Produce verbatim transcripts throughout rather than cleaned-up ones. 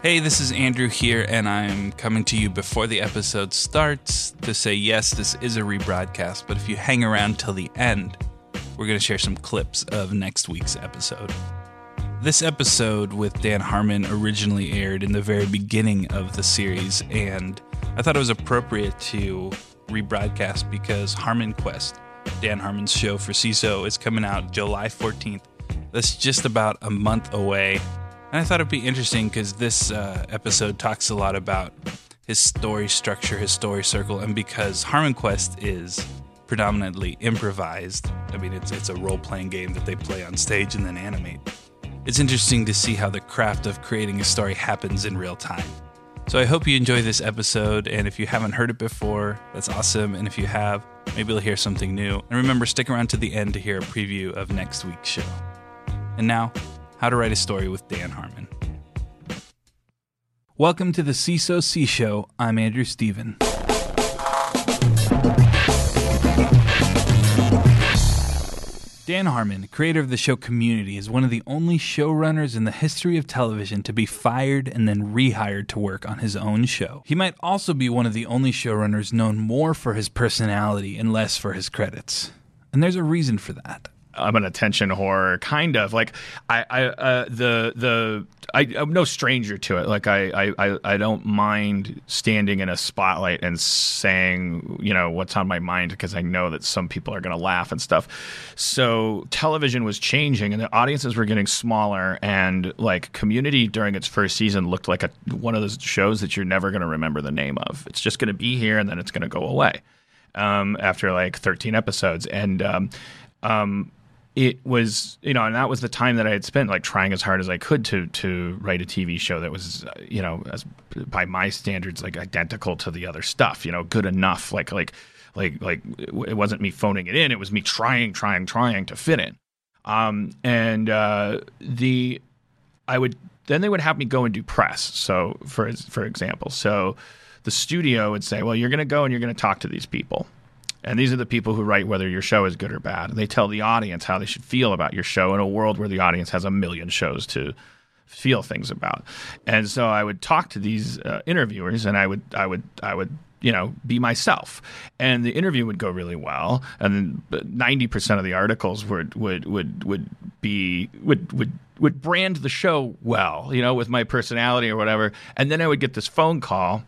Hey, this is Andrew here, and I'm coming to you before the episode starts to say, yes, this is a rebroadcast, but if you hang around till the end, we're going to share some clips of next week's episode. This episode with Dan Harmon originally aired in the very beginning of the series, and I thought it was appropriate to rebroadcast because Harmon Quest, Dan Harmon's show for C I S O, is coming out July fourteenth. That's just about a month away. And I thought it'd be interesting because this uh, episode talks a lot about his story structure, his story circle, and because Harmon Quest is predominantly improvised, I mean, it's it's a role-playing game that they play on stage and then animate. It's interesting to see how the craft of creating a story happens in real time. So I hope you enjoy this episode, and if you haven't heard it before, that's awesome, and if you have, maybe you'll hear something new. And remember, stick around to the end to hear a preview of next week's show. And now, How to Write a Story with Dan Harmon. Welcome to the C I S O C Show. I'm Andrew Stephen. Dan Harmon, creator of the show Community, is one of the only showrunners in the history of television to be fired and then rehired to work on his own show. He might also be one of the only showrunners known more for his personality and less for his credits. And there's a reason for that. I'm an attention whore, kind of. Like I, I, uh, the, the, I, I'm no stranger to it. Like I, I, I don't mind standing in a spotlight and saying, you know, what's on my mind because I know that some people are going to laugh and stuff. So television was changing and the audiences were getting smaller, and like Community during its first season looked like a one of those shows that you're never going to remember the name of. It's just going to be here and then it's going to go away um, after like thirteen episodes. And um, um, it was, you know, and that was the time that I had spent like trying as hard as I could to to write a T V show that was, you know, as by my standards, like identical to the other stuff, you know, good enough. Like, like, like, like it wasn't me phoning it in. It was me trying, trying, trying to fit in. Um, and uh, the, I would, then they would have me go and do press. So for, for example, so the studio would say, well, you're going to go and you're going to talk to these people. And these are the people who write whether your show is good or bad. And they tell the audience how they should feel about your show in a world where the audience has a million shows to feel things about. And so I would talk to these uh, interviewers, and I would, I would, I would, you know, be myself. And the interview would go really well. And then ninety percent of the articles would, would, would, would be, would, would, would brand the show well, you know, with my personality or whatever. And then I would get this phone call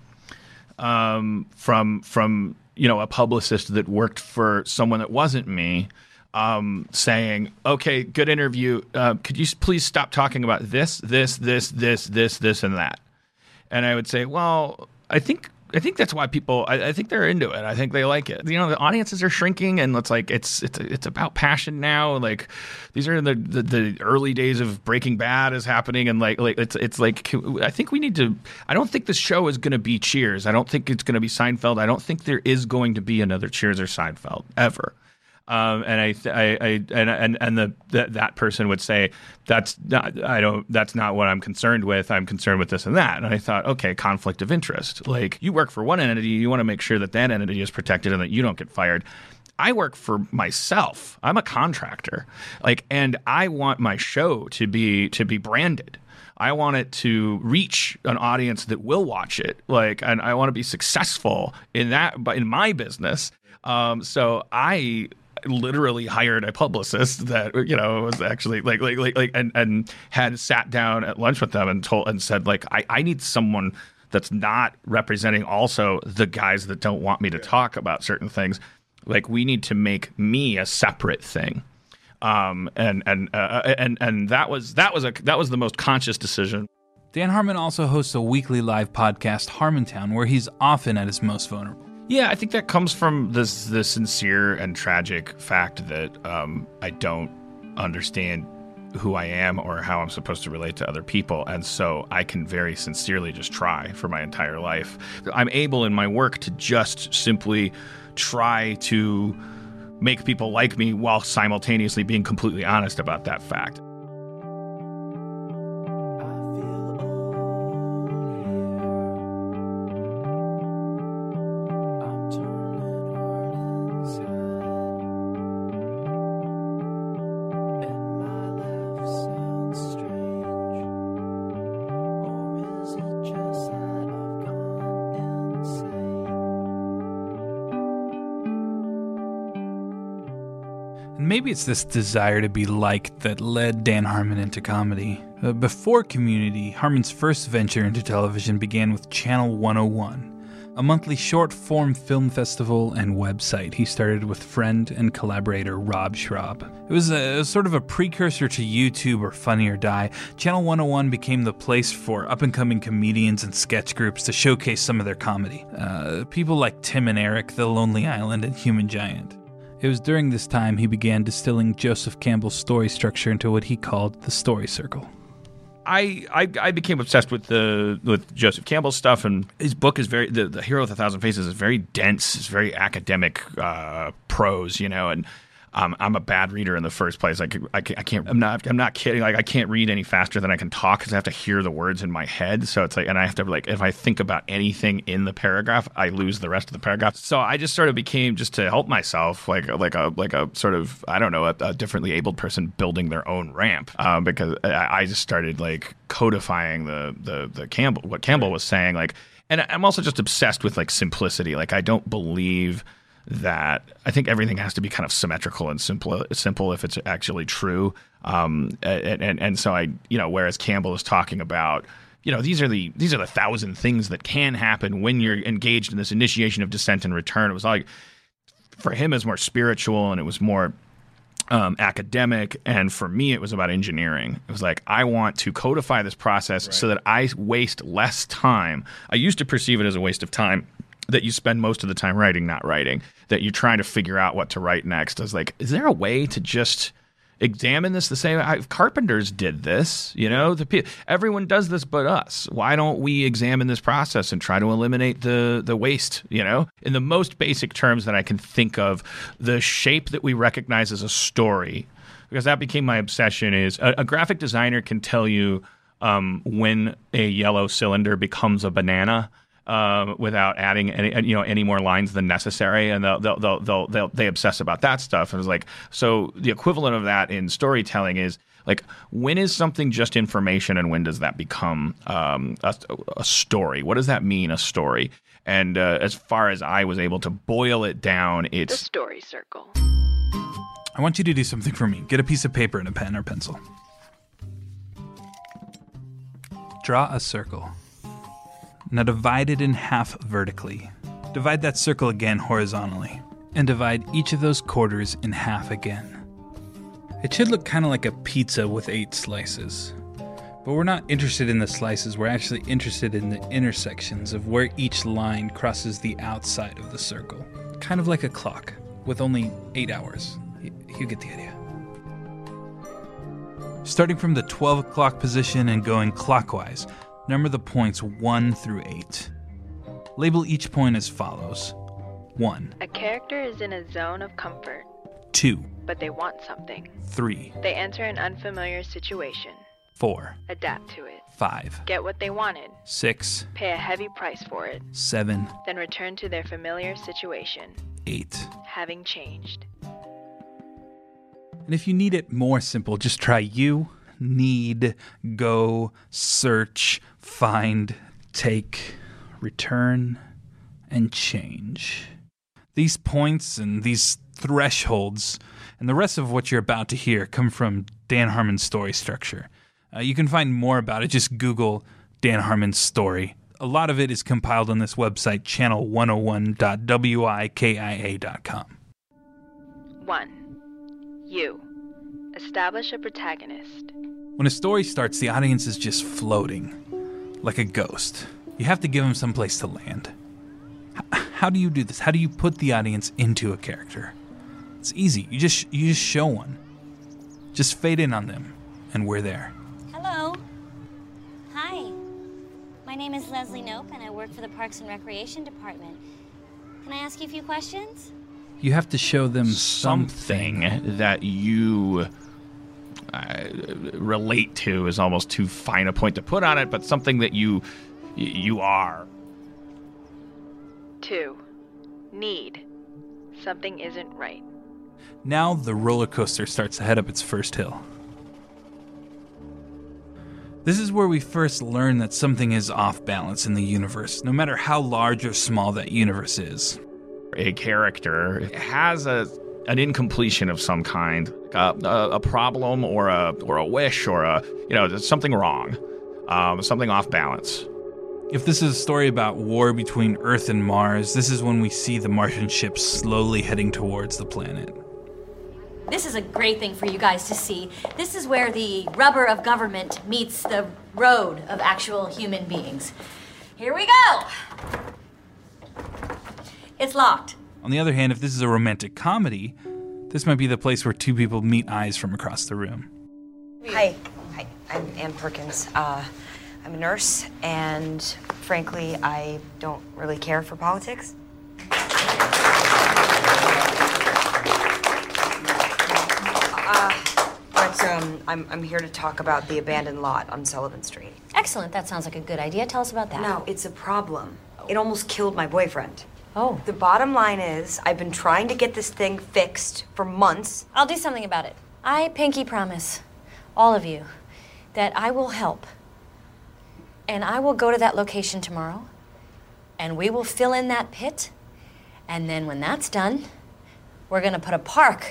um, from, from, you know, a publicist that worked for someone that wasn't me, um, saying, okay, good interview. Uh, could you please stop talking about this, this, this, this, this, this, and that? And I would say, well, I think I think that's why people, I, I think they're into it. I think they like it. You know, the audiences are shrinking, and it's like, it's it's it's about passion now. Like, these are the, the, the early days of Breaking Bad is happening, and like like it's it's like, I think we need to, I don't think the show is going to be Cheers. I don't think it's going to be Seinfeld. I don't think there is going to be another Cheers or Seinfeld ever. Um, and I, I, I, and and and the, the that person would say, that's not, I don't, that's not what I'm concerned with. I'm concerned with this and that. And I thought, okay, conflict of interest. Like, you work for one entity, you want to make sure that that entity is protected and that you don't get fired. I work for myself. I'm a contractor. Like, and I want my show to be to be branded. I want it to reach an audience that will watch it. Like, and I want to be successful in that, but in my business. Um, so I literally hired a publicist that, you know, was actually like, like, like, like, and, and had sat down at lunch with them and told, and said, like, I, I need someone that's not representing also the guys that don't want me to talk about certain things. Like, we need to make me a separate thing. Um, and, and, uh, and, and that was, that was a, that was the most conscious decision. Dan Harmon also hosts a weekly live podcast, Harmontown, where he's often at his most vulnerable. Yeah, I think that comes from this the sincere and tragic fact that um, I don't understand who I am or how I'm supposed to relate to other people. And so I can very sincerely just try for my entire life. I'm able in my work to just simply try to make people like me while simultaneously being completely honest about that fact. Is it Maybe it's this desire to be liked that led Dan Harmon into comedy. Uh, before Community, Harmon's first venture into television began with Channel one oh one, a monthly short-form film festival and website he started with friend and collaborator Rob Schraub. It was, a, it was sort of a precursor to YouTube or Funny or Die. Channel one oh one became the place for up-and-coming comedians and sketch groups to showcase some of their comedy. Uh, people like Tim and Eric, The Lonely Island, and Human Giant. It was during this time he began distilling Joseph Campbell's story structure into what he called the story circle. I, I I became obsessed with the with Joseph Campbell's stuff, and his book is very the, the Hero with a Thousand Faces is very dense. It's very academic uh, prose, you know, and um, I'm a bad reader in the first place. Like I, I can't I'm not I'm not kidding. Like I can't read any faster than I can talk because I have to hear the words in my head. So it's like, and I have to like if I think about anything in the paragraph, I lose the rest of the paragraph. So I just sort of became just to help myself, like like a like a sort of I don't know a, a differently abled person building their own ramp um, because I, I just started like codifying the the the Campbell what Campbell was saying, like, and I'm also just obsessed with like simplicity. Like I don't believe that I think everything has to be kind of symmetrical and simple simple if it's actually true. Um, and, and and so I you know whereas Campbell is talking about you know these are the these are the thousand things that can happen when you're engaged in this initiation of descent and return. It was like for him it was more spiritual and it was more Um, academic, and for me it was about engineering. It was like I want to codify this process right. so that I waste less time. I used to perceive it as a waste of time, that you spend most of the time writing, not writing, that you're trying to figure out what to write next. I was like, is there a way to just examine this the same way? Carpenters did this, you know, the everyone does this but us. Why don't we examine this process and try to eliminate the the waste, you know? In the most basic terms that I can think of, the shape that we recognize as a story, because that became my obsession, is a, a graphic designer can tell you um, when a yellow cylinder becomes a banana. Um, without adding any, you know, any more lines than necessary, and they'll, they'll, they'll, they'll, they'll they obsess about that stuff. And it's like, so the equivalent of that in storytelling is like, when is something just information, and when does that become um, a, a story? What does that mean, a story? And uh, as far as I was able to boil it down, it's the story circle. I want you to do something for me. Get a piece of paper and a pen or pencil. Draw a circle. Now divide it in half vertically. Divide that circle again horizontally. And divide each of those quarters in half again. It should look kind of like a pizza with eight slices. But we're not interested in the slices, we're actually interested in the intersections of where each line crosses the outside of the circle. Kind of like a clock, with only eight hours. You get the idea. Starting from the twelve o'clock position and going clockwise, number the points one through eight. Label each point as follows. one. A character is in a zone of comfort. two. But they want something. three. They enter an unfamiliar situation. four. Adapt to it. five. Get what they wanted. six. Pay a heavy price for it. seven. Then return to their familiar situation. eight. Having changed. And if you need it more simple, just try you. Need, go, search, find, take, return, and change. These points and these thresholds and the rest of what you're about to hear come from Dan Harmon's story structure. Uh, you can find more about it. Just Google Dan Harmon's story. A lot of it is compiled on this website, channel one oh one dot wikia dot com. one. You. Establish a protagonist. When a story starts, the audience is just floating, like a ghost. You have to give them someplace to land. H- how do you do this? How do you put the audience into a character? It's easy. You just you just show one. Just fade in on them, and we're there. Hello. Hi. My name is Leslie Nope, and I work for the Parks and Recreation Department. Can I ask you a few questions? You have to show them something, something that you uh, relate to is almost too fine a point to put on it, but something that you you are. two. Need. Something isn't right. Now the roller coaster starts to head up its first hill. This is where we first learn that something is off balance in the universe, no matter how large or small that universe is. A character has a an incompletion of some kind, uh, a, a problem or a or a wish or a you know there's something wrong, um, something off balance. If this is a story about war between Earth and Mars, this is when we see the Martian ships slowly heading towards the planet. This is a great thing for you guys to see. This is where the rubber of government meets the road of actual human beings. Here we go! It's locked. On the other hand, if this is a romantic comedy, this might be the place where two people meet eyes from across the room. Hi. Hi. I'm Ann Perkins. Uh, I'm a nurse, and frankly, I don't really care for politics. Uh, but um, I'm, I'm here to talk about the abandoned lot on Sullivan Street. Excellent. That sounds like a good idea. Tell us about that. No, it's a problem. It almost killed my boyfriend. Oh. The bottom line is, I've been trying to get this thing fixed for months. I'll do something about it. I pinky promise, all of you, that I will help. And I will go to that location tomorrow, and we will fill in that pit, and then when that's done, we're gonna put a park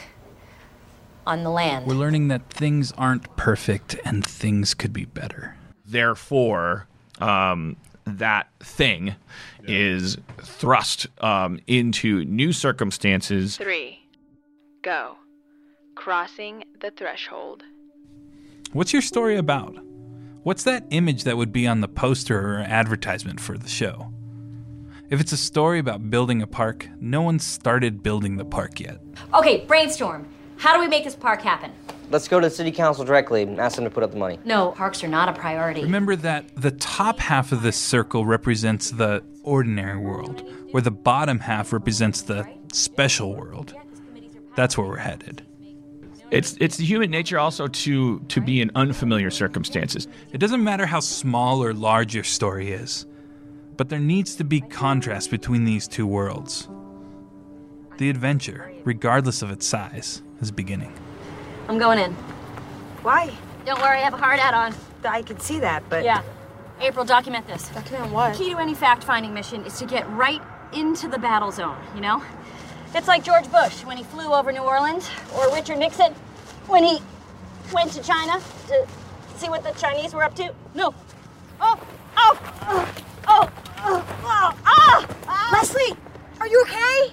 on the land. We're learning that things aren't perfect and things could be better. Therefore, um, that thing is thrust um, into new circumstances. Three. Go. Crossing the threshold. What's your story about? What's that image that would be on the poster or advertisement for the show? If it's a story about building a park, no one started building the park yet. Okay, brainstorm. How do we make this park happen? Let's go to the city council directly and ask them to put up the money. No, parks are not a priority. Remember that the top half of this circle represents the ordinary world, where the bottom half represents the special world. That's where we're headed. It's it's human nature also to to be in unfamiliar circumstances. It doesn't matter how small or large your story is, but there needs to be contrast between these two worlds. The adventure, regardless of its size, is beginning. I'm going in. Why? Don't worry, I have a hard hat on. I can see that, but... Yeah. April, document this. Document what? The key to any fact-finding mission is to get right into the battle zone, you know? It's like George Bush when he flew over New Orleans, or Richard Nixon when he went to China to see what the Chinese were up to. No. Oh, oh, oh, oh, oh, oh, ah, ah. Leslie, are you okay?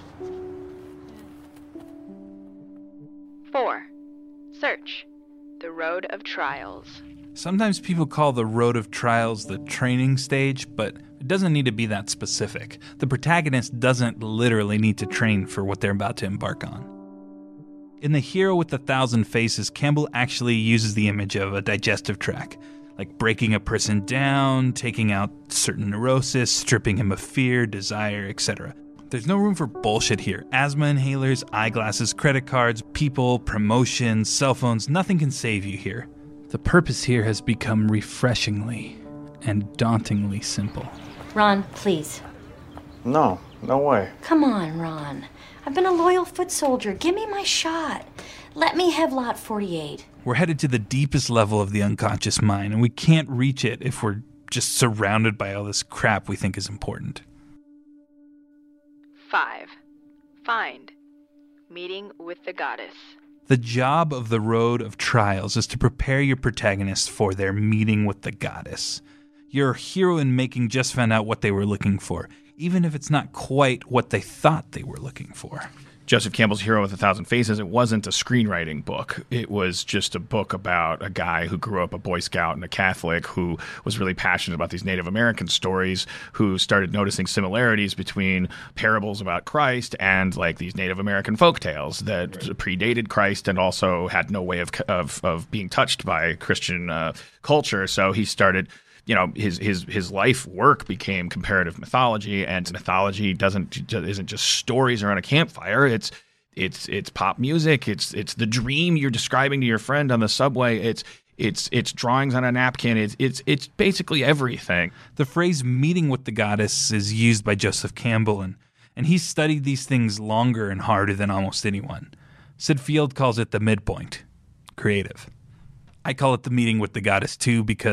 Four. Search. The Road of Trials. Sometimes people call the Road of Trials the training stage, but it doesn't need to be that specific. The protagonist doesn't literally need to train for what they're about to embark on. In The Hero with a Thousand Faces, Campbell actually uses the image of a digestive tract, like breaking a person down, taking out certain neurosis, stripping him of fear, desire, et cetera. There's no room for bullshit here. Asthma inhalers, eyeglasses, credit cards, people, promotions, cell phones, nothing can save you here. The purpose here has become refreshingly and dauntingly simple. Ron, please. No, no way. Come on, Ron. I've been a loyal foot soldier. Give me my shot. Let me have lot forty-eight. We're headed to the deepest level of the unconscious mind, and we can't reach it if we're just surrounded by all this crap we think is important. Five. Find. Meeting with the goddess. The job of the Road of Trials is to prepare your protagonists for their meeting with the goddess. Your hero and making just found out what they were looking for, even if it's not quite what they thought they were looking for. Joseph Campbell's Hero with a Thousand Faces, it wasn't a screenwriting book. It was just a book about a guy who grew up a Boy Scout and a Catholic who was really passionate about these Native American stories, who started noticing similarities between parables about Christ and like these Native American folktales that predated Christ and also had no way of of, of being touched by Christian uh, culture. So he started... You know, his his his life work became comparative mythology, and mythology doesn't isn't just stories around a campfire. It's it's it's pop music. It's it's the dream you're describing to your friend on the subway. It's it's it's drawings on a napkin. It's it's it's basically everything. The phrase "meeting with the goddess" is used by Joseph Campbell, and and he's studied these things longer and harder than almost anyone. Sid Field calls it the midpoint. Creative. I call it the meeting with the goddess too because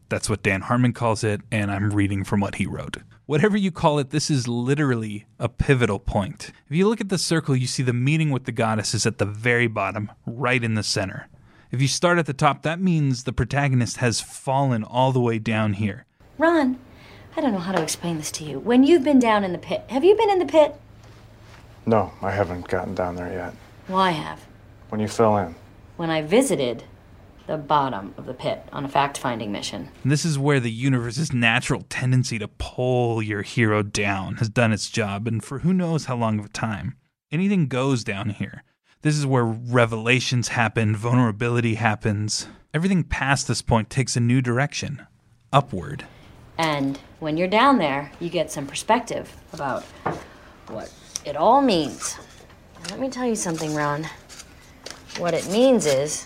That's what Dan Harmon calls it, and I'm reading from what he wrote. Whatever you call it, this is literally a pivotal point. If you look at the circle, you see the meeting with the goddess is at the very bottom, right in the center. If you start at the top, that means the protagonist has fallen all the way down here. Ron, I don't know how to explain this to you. When you've been down in the pit, have you been in the pit? No, I haven't gotten down there yet. Well, I have. When you fell in. When I visited the bottom of the pit on a fact-finding mission. And this is where the universe's natural tendency to pull your hero down has done its job, and for who knows how long of a time. Anything goes down here. This is where revelations happen, vulnerability happens. Everything past this point takes a new direction, upward. And when you're down there, you get some perspective about what it all means. And let me tell you something, Ron. What it means is,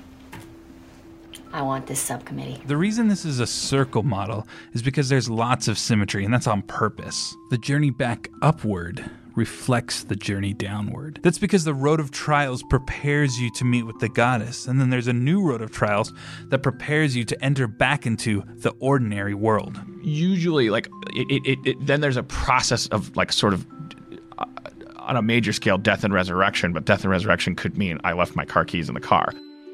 I want this subcommittee. The reason this is a circle model is because there's lots of symmetry, and that's on purpose. The journey back upward reflects the journey downward. That's because the road of trials prepares you to meet with the goddess, and then there's a new road of trials that prepares you to enter back into the ordinary world. Usually, like, it, it, it, it then there's a process of, like, sort of, uh, on a major scale, death and resurrection, but death and resurrection could mean I left my car keys in the car.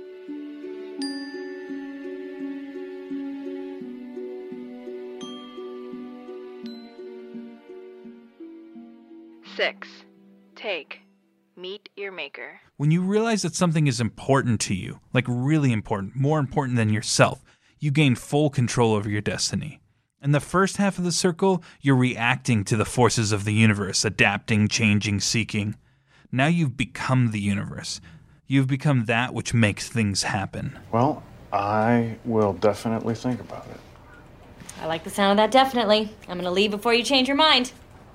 Six. Take. Meet your maker. When you realize that something is important to you, like really important, more important than yourself, you gain full control over your destiny. In the first half of the circle, you're reacting to the forces of the universe, adapting, changing, seeking. Now you've become the universe. You've become that which makes things happen. Well, I will definitely think about it. I like the sound of that, definitely. I'm gonna leave before you change your mind.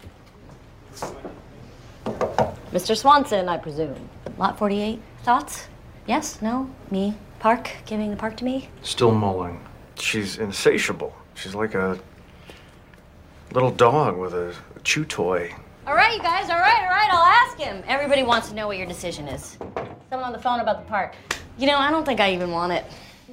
Mister Swanson, I presume. Lot forty-eight, thoughts? Yes? No? Me? Park? Giving the park to me? Still mulling. She's insatiable. She's like a little dog with a chew toy. All right, you guys, all right, all right, I'll ask him. Everybody wants to know what your decision is. Someone on the phone about the park. You know, I don't think I even want it.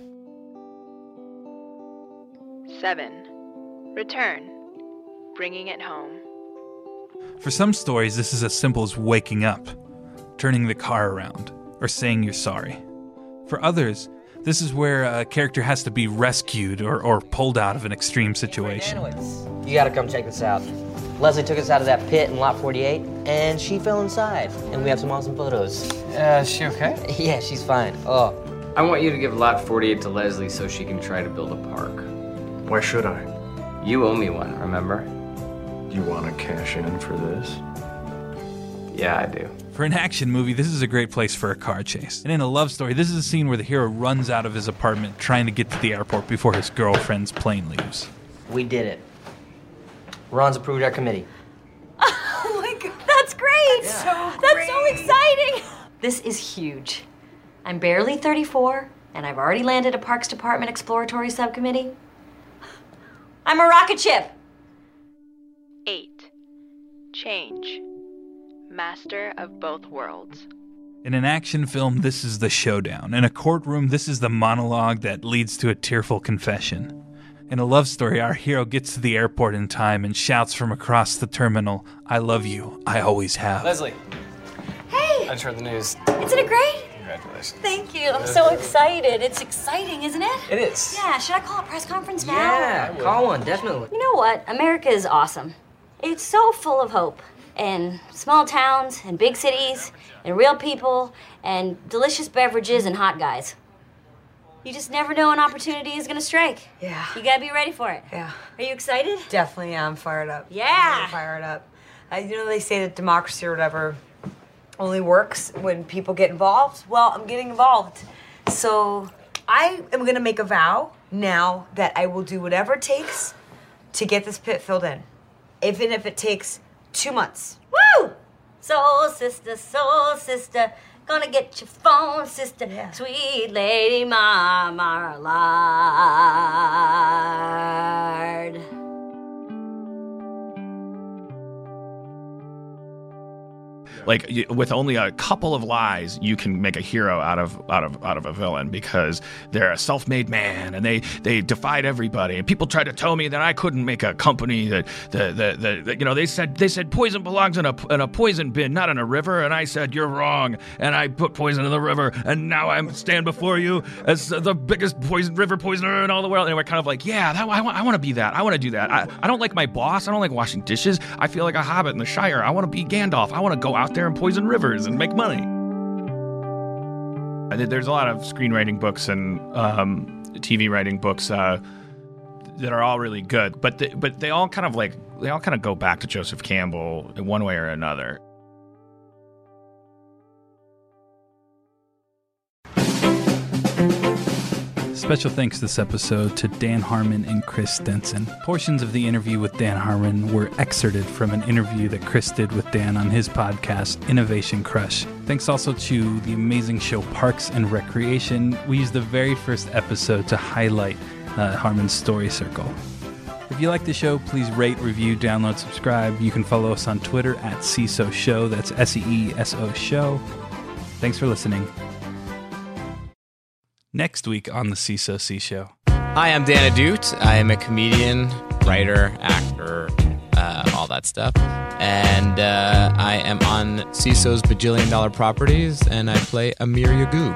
Seven. Return. Bringing it home. For some stories, this is as simple as waking up, turning the car around, or saying you're sorry. For others, this is where a character has to be rescued or, or pulled out of an extreme situation. You gotta come check this out. Leslie took us out of that pit in Lot forty-eight, and she fell inside, and we have some awesome photos. Uh, is she okay? Yeah, she's fine. Oh. I want you to give Lot forty-eight to Leslie so she can try to build a park. Why should I? You owe me one, remember? You want to cash in for this? Yeah, I do. For an action movie, this is a great place for a car chase. And in a love story, this is a scene where the hero runs out of his apartment trying to get to the airport before his girlfriend's plane leaves. We did it. Ron's approved our committee. Oh my God, that's great! So That's great. so exciting! This is huge. I'm barely thirty-four, and I've already landed a Parks Department exploratory subcommittee. I'm a rocket ship! Eight. Change. Master of both worlds. In an action film, this is the showdown. In a courtroom, this is the monologue that leads to a tearful confession. In a love story, our hero gets to the airport in time and shouts from across the terminal, "I love you, I always have." Leslie, Hey! I just heard the news. Isn't it great? Congratulations. Thank you. I'm so excited. It's exciting, isn't it? It is. Yeah, should I call a press conference now? Yeah, call one, definitely. You know what? America is awesome. It's so full of hope. And small towns, and big cities, and real people, and delicious beverages and hot guys. You just never know an opportunity is gonna strike. Yeah. You gotta be ready for it. Yeah. Are you excited? Definitely am fired up. Yeah. I'm fired up. Uh, you know, they say that democracy or whatever only works when people get involved. Well, I'm getting involved. So I am going to make a vow now that I will do whatever it takes to get this pit filled in. Even if it takes two months. Woo! Soul sister, soul sister, gonna get your phone, sister. Yeah. Sweet lady Marmalade. like y- with only a couple of lies, you can make a hero out of out of out of a villain because they're a self-made man and they they defied everybody. And people tried to tell me that I couldn't make a company that the the, the, the you know they said they said poison belongs in a in a poison bin, not in a river. And I said you're wrong, and I put poison in the river, and now I stand before you as the biggest poison river poisoner in all the world. And we're kind of like, yeah, that, I want I want to be that. I want to do that. I, I don't like my boss. I don't like washing dishes. I feel like a hobbit in the Shire. I want to be Gandalf. I want to go out there and poison rivers and make money. There's a lot of screenwriting books and um, T V writing books uh, that are all really good, but they, but they all kind of like they all kind of go back to Joseph Campbell in one way or another. Special thanks this episode to Dan Harmon and Chris Stenson. Portions of the interview with Dan Harmon were excerpted from an interview that Chris did with Dan on his podcast, Innovation Crush. Thanks also to the amazing show Parks and Recreation. We used the very first episode to highlight uh, Harmon's story circle. If you like the show, please rate, review, download, subscribe. You can follow us on Twitter at C S O Show. That's S E E S O Show. Thanks for listening. Next week on the C S O C Show. Hi, I'm Dan Adut. I am a comedian, writer, actor, uh, all that stuff. And uh, I am on C S O's Bajillion Dollar Properties, and I play Amir Yagoob.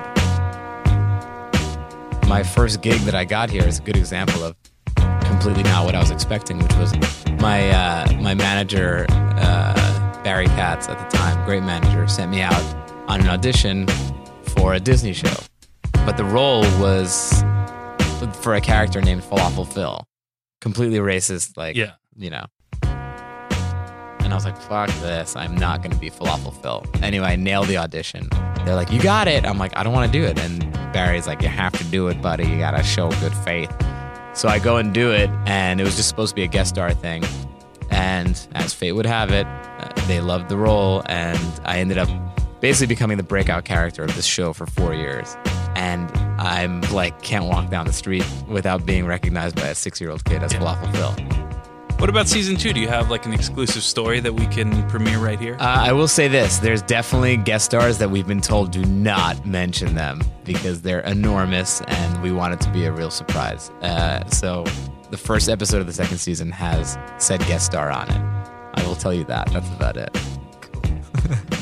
My first gig that I got here is a good example of completely not what I was expecting, which was my uh, my manager, uh, Barry Katz at the time, great manager, sent me out on an audition for a Disney show. But the role was for a character named Falafel Phil. Completely racist, like, yeah. you know. And I was like, fuck this. I'm not going to be Falafel Phil. Anyway, I nailed the audition. They're like, you got it. I'm like, I don't want to do it. And Barry's like, you have to do it, buddy. You got to show good faith. So I go and do it, and it was just supposed to be a guest star thing. And as fate would have it, uh, they loved the role, and I ended up basically becoming the breakout character of this show for four years. And I'm like, can't walk down the street without being recognized by a six-year-old kid as Falafel Phil. What about season two? Do you have like an exclusive story that we can premiere right here? Uh, I will say this. There's definitely guest stars that we've been told do not mention them because they're enormous and we want it to be a real surprise. Uh, so the first episode of the second season has said guest star on it. I will tell you that. That's about it. Cool.